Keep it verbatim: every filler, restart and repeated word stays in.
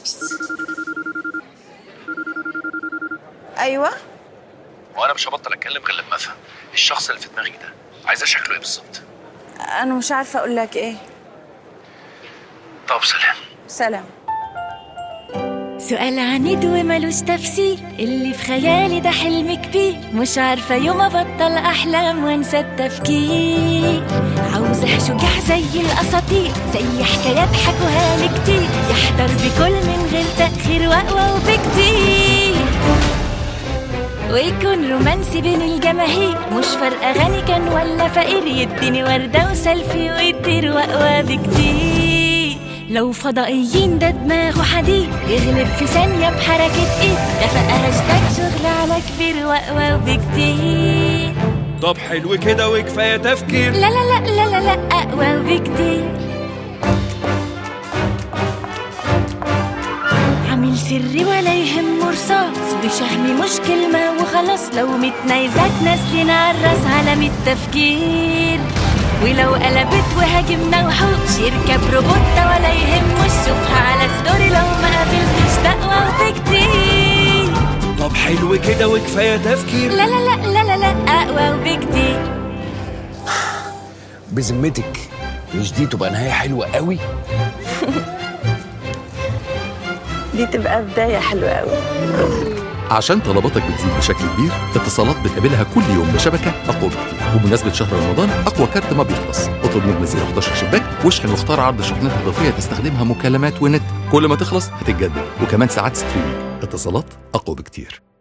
ايوه. وانا مش هبطل اتكلم غير لما افهم الشخص اللي في دماغي ده عايزاه شكله ايه بالظبط. انا مش عارفه اقول لك ايه. طب سلام. سلام. سؤال عنيد وملوش تفسير، اللي في خيالي ده حلم كبير، مش عارفة يوم أبطل أحلام وانسى التفكير. عاوزة شجاع زي الأساطير، زي حكايات حكوها لي كتير، يحضر بكل من غير تأخير وأقوى وبكتير، ويكون رومانسي بين الجماهير، مش فارقة غني كان ولا فقير، يديني وردة وسلفي ويطير وأقوى بكتير. لو فضائيين ده دماغه حديد، يغلب في ثانية بحركة ايد، ده بقى هاشتاج شغل على كبير وأقوى وبكتير. طب حلو كده وكفاية تفكير. لا لا لا لا لا لا أقوى وبكتير. عامل سري ولا يهمه رصاص، بشهمي مش كلمة وخلاص، لو متنايزات نازلين عالراس على مية تفكير، ولو قلبت وهاجمنا وحوش، يركب روبوتة ولا يهمه شوفها على ستوري، لو ما قابلتش تقوى وبكتير. طب حلو كده وكفاية تفكير. لا لا لا لا لا لا أقوى وبكتير. بذمتك مش دي تبقى نهاية حلوة قوي؟ دي تبقى بداية حلوة قوي. عشان طلباتك بتزيد بشكل كبير، اتصالات بتقابلها كل يوم بشبكة أقوى بكتير. وبمناسبة شهر رمضان أقوى كارت ما بيخلص، اطلب نجمة صفر إحدى عشر شباك واشحن واختار عرض شحنات إضافية تستخدمها مكالمات ونت، كل ما تخلص هتتجدد، وكمان ساعات ستريمينج. اتصالات أقوى بكتير.